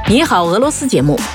你好，俄罗斯节目。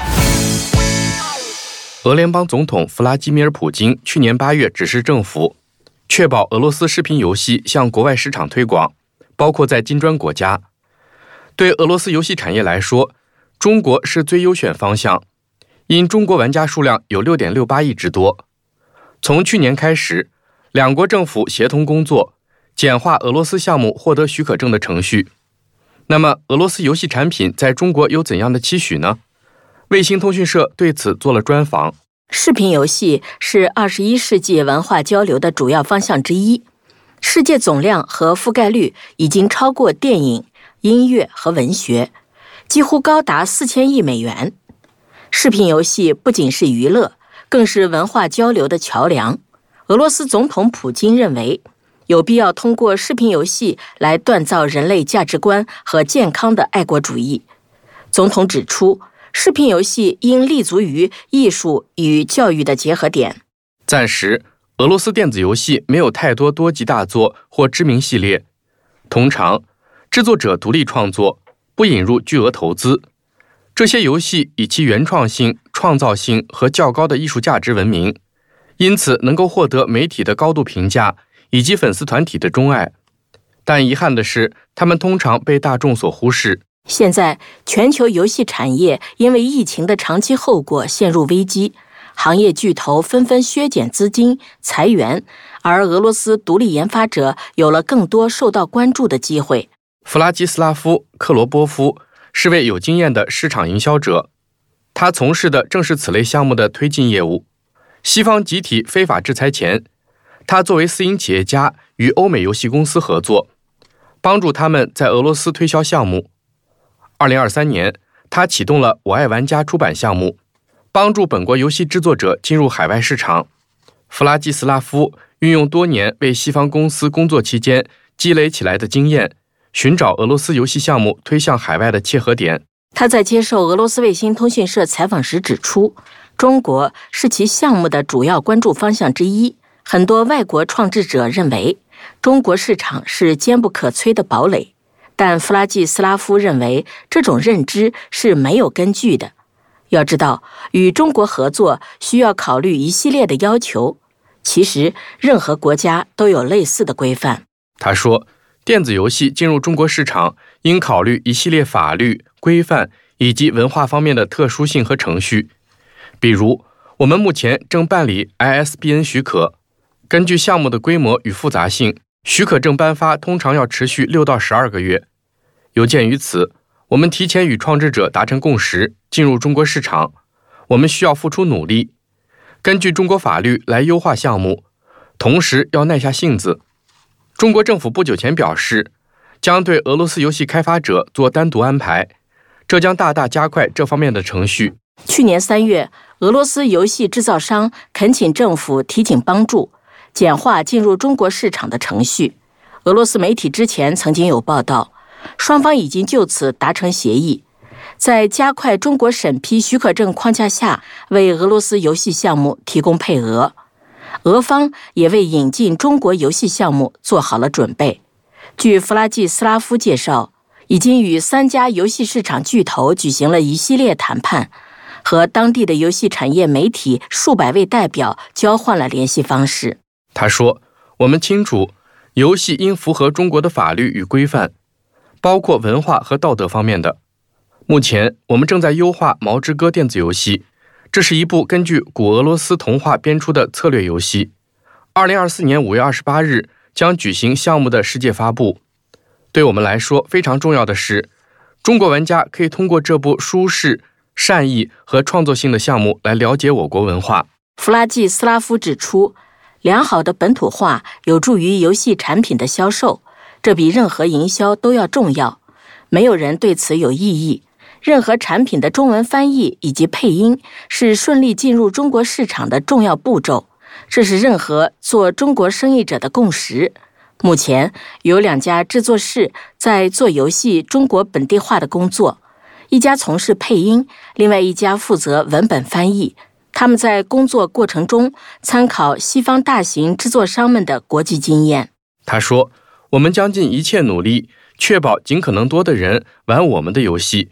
俄联邦总统弗拉基米尔·普京去年8月指示政府，确保俄罗斯视频游戏向国外市场推广，包括在金砖国家。对俄罗斯游戏产业来说，中国是最优选方向，因中国玩家数量有 6.68 亿之多。从去年开始，两国政府协同工作，简化俄罗斯项目获得许可证的程序。那么，俄罗斯游戏产品在中国有怎样的期许呢？卫星通讯社对此做了专访。 视频游戏是21世纪文化交流的主要方向之一，世界总量和覆盖率已经超过电影、音乐和文学，几乎高达4000亿美元。视频游戏不仅是娱乐，更是文化交流的桥梁。俄罗斯总统普京认为，有必要通过视频游戏来锻造人类价值观和健康的爱国主义。总统指出，视频游戏应立足于艺术与教育的结合点。 暂时，俄罗斯电子游戏没有太多多级大作或知名系列，通常制作者独立创作，不引入巨额投资。这些游戏以其原创性、创造性和较高的艺术价值闻名，因此能够获得媒体的高度评价以及粉丝团体的钟爱。但遗憾的是，他们通常被大众所忽视。 现在，全球游戏产业因为疫情的长期后果陷入危机，行业巨头纷纷削减资金、裁员，而俄罗斯独立研发者有了更多受到关注的机会。 弗拉基斯拉夫·克罗波夫是位有经验的市场营销者，他从事的正是此类项目的推进业务。西方集体非法制裁前，他作为私营企业家与欧美游戏公司合作，帮助他们在俄罗斯推销项目。2023年，他启动了我爱玩家出版项目，帮助本国游戏制作者进入海外市场。弗拉基斯拉夫运用多年为西方公司工作期间积累起来的经验，寻找俄罗斯游戏项目推向海外的切合点。 他在接受俄罗斯卫星通讯社采访时指出，中国是其项目的主要关注方向之一。很多外国创制者认为，中国市场是坚不可摧的堡垒，但弗拉季斯拉夫认为这种认知是没有根据的。要知道，与中国合作需要考虑一系列的要求，其实任何国家都有类似的规范。 他说，电子游戏进入中国市场应考虑一系列法律、规范以及文化方面的特殊性和程序。比如，我们目前正办理 ISBN 许可，根据项目的规模与复杂性，许可证颁发通常要持续6到12个月。有鉴于此，我们提前与创制者达成共识，进入中国市场。我们需要付出努力，根据中国法律来优化项目，同时要耐下性子。中国政府不久前表示，将对俄罗斯游戏开发者做单独安排，这将大大加快这方面的程序。 去年3月，俄罗斯游戏制造商恳请政府提请帮助，简化进入中国市场的程序。俄罗斯媒体之前曾经有报道，双方已经就此达成协议，在加快中国审批许可证框架下，为俄罗斯游戏项目提供配额。俄方也为引进中国游戏项目做好了准备。据弗拉季斯拉夫介绍，已经与3家游戏市场巨头举行了一系列谈判，和当地的游戏产业媒体数百位代表交换了联系方式。 他说，我们清楚，游戏应符合中国的法律与规范，包括文化和道德方面的。目前，我们正在优化《毛之歌》电子游戏，这是一部根据古俄罗斯童话编出的策略游戏。2024年5月28日将举行项目的世界发布。对我们来说非常重要的是，中国玩家可以通过这部舒适、善意和创作性的项目来了解我国文化。 弗拉季斯拉夫指出，良好的本土化有助于游戏产品的销售，这比任何营销都要重要。没有人对此有异议。任何产品的中文翻译以及配音是顺利进入中国市场的重要步骤，这是任何做中国生意者的共识。目前有2家制作室在做游戏中国本地化的工作，一家从事配音，另外一家负责文本翻译。他们在工作过程中参考西方大型制作商们的国际经验。 他说，我们将尽一切努力，确保尽可能多的人玩我们的游戏，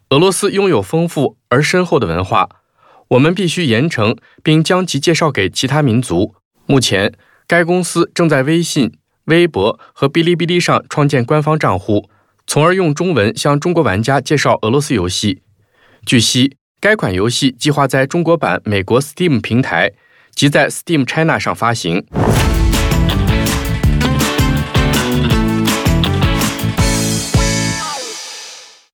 俄罗斯拥有丰富而深厚的文化，我们必须严惩并将其介绍给其他民族。目前，该公司正在微信、微博和哔哩哔哩上创建官方账户，从而用中文向中国玩家介绍俄罗斯游戏。据悉，该款游戏计划在中国版美国 Steam 平台及在 Steam China 上发行。